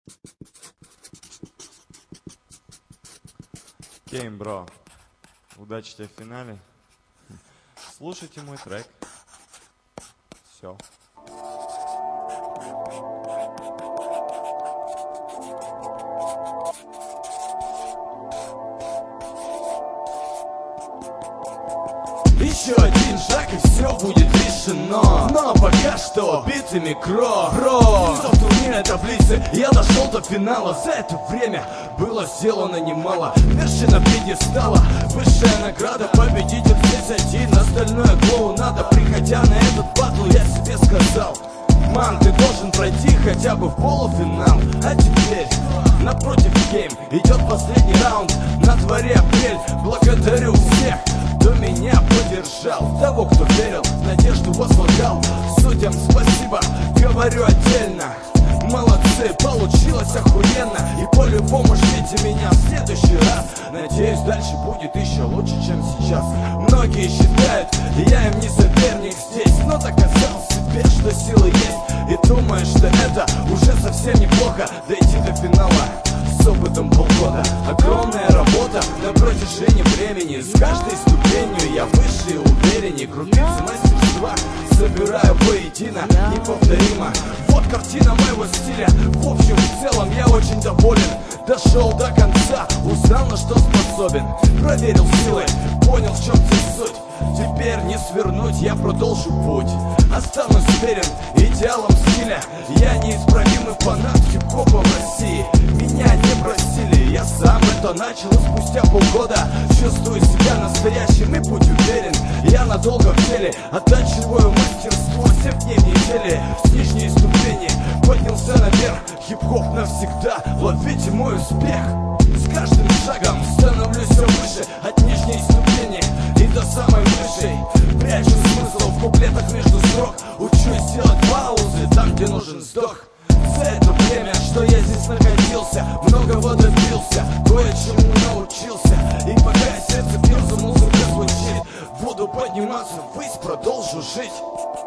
Кейм, бро, удачи тебе в финале. Слушайте мой трек. Все. Еще один шаг и все будет решено. Но пока что битыми кро. Внизу в турнирной таблице я дошел до финала. За это время было сделано немало. Вершина пьедестала, высшая награда. Победитель здесь один, остальное клоунада. Приходя на этот батл, я себе сказал: ман, ты должен пройти хотя бы в полуфинал. А теперь напротив гейм идет последний раунд. На дворе апрель, благодарю всех, кто меня поддержал, того, кто верил, в надежду возлагал. Судьям спасибо, говорю отдельно. Молодцы, получилось охуенно. И по-любому ждите меня в следующий раз. Надеюсь, дальше будет еще лучше, чем сейчас. Многие считают, я им не соперник здесь, но доказал себе, что силы есть. И думаю, что это уже совсем неплохо. Дойти до финала с опытом полгода. Огромная работа на протяжении времени. С каждой ступенью я выше и увереннее. Крупицы мастерства собираю воедино, неповторимо. Вот картина моего стиля. В общем, в целом я очень доволен. Дошел до конца, узнал, на что способен. Проверил силы, понял, в чем здесь суть. Теперь не свернуть, я продолжу путь. Останусь верен идеалам стиля. Я неисправимый фанат хип-хопа в России. Меня не просили, я сам это начал. И спустя полгода чувствую себя настоящим и будь уверен, я надолго в деле. Отдать живое мастерство 7 дней в неделе. С нижней ступени поднялся наверх. Хип-хоп навсегда, ловите мой успех. С каждым шагом становлюсь все выше. От нижней ступени и до самой высшей. Прячу смысл в куплетах между строк. Учусь делать паузы там, где нужен вздох. За это время, что я здесь находился, многого добился, кое-чему научился. И пока сердце бьется, музыка звучит, буду подниматься ввысь, продолжу жить.